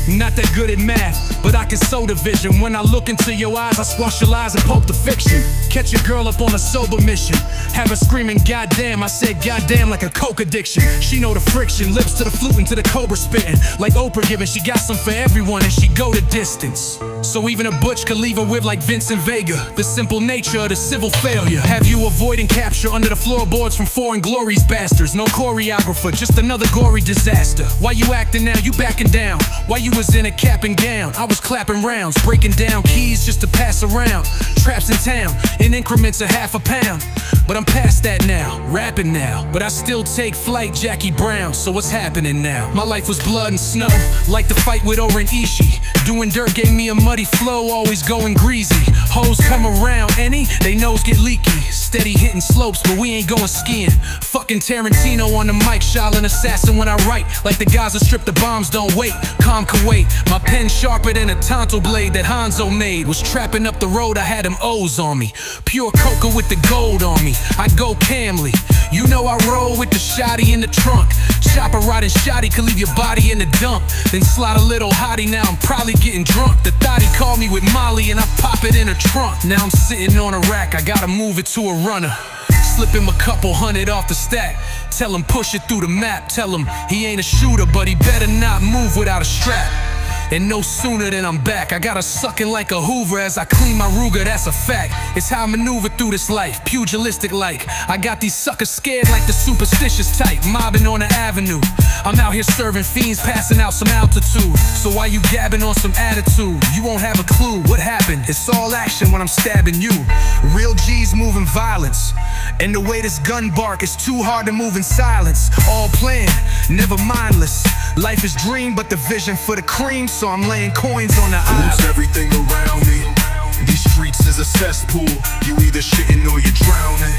Not that good at math, but I can sow the vision. When I look into your eyes, I squash your lies and pulp the fiction. Catch a girl up on a sober mission, have her screaming goddamn. I said goddamn like a coke addiction. She know the friction, lips to the flute and to the cobra spitting. Like Oprah giving, she got some for everyone and she go the distance. So even a butch could leave her with like Vincent Vega. The simple nature of the civil failure. Have you avoiding capture under the floorboards from foreign glories bastards. No choreographer, just another gory disaster. Why you acting now, you backing down? Why you was in a cap and gown? I was clapping rounds, breaking down keys just to pass around. Traps in town, in increments of half a pound. But I'm past that now, rapping now. But I still take flight, Jackie Brown. So what's happening now? My life was blood and snow, like the fight with Oren Ishii. Doing dirt gave me a muddy flow, always going greasy. Hoes come around, any, they nose get leaky. Steady hitting slopes, but we ain't going skiing. Fucking Tarantino on the mic, Shaolin assassin when I write. Like the guys that strip the bombs, don't wait. Calm can wait. My pen sharper than a tonto blade that Hanzo made. Was trapping up the road, I had them O's on me. Pure coca with the gold on me. I go Camly. You know I roll with the shotty in the trunk. Chopper riding shotty could leave your body in the dump. Then slide a little hottie, now I'm probably getting drunk. The thotty called me with Molly and I pop it in her trunk. Now I'm sitting on a rack, I gotta move it to a runner. Slip him a couple hundred off the stack. Tell him push it through the map. Tell him he ain't a shooter, but he better not move without a strap. And no sooner than I'm back, I got her sucking like a Hoover as I clean my Ruger, that's a fact. It's how I maneuver through this life, pugilistic like. I got these suckers scared like the superstitious type, mobbing on the avenue. I'm out here serving fiends, passing out some altitude. So while you gabbing on some attitude, you won't have a clue what happened. It's all action when I'm stabbing you. Real G's moving violence, and the way this gun bark is too hard to move in silence. All planned, never mindless. Life is dream, but the vision for the cream. So I'm laying coins on the island. Lose everything around me. These streets is a cesspool. You either shitting or you're drowning.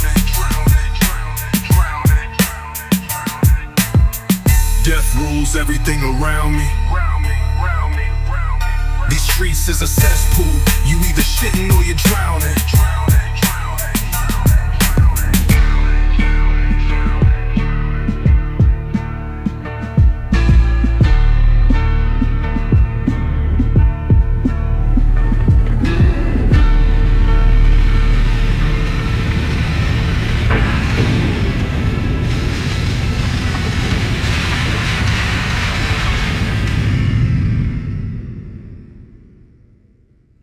Death rules everything around me. These streets is a cesspool. You either shitting or you're drowning.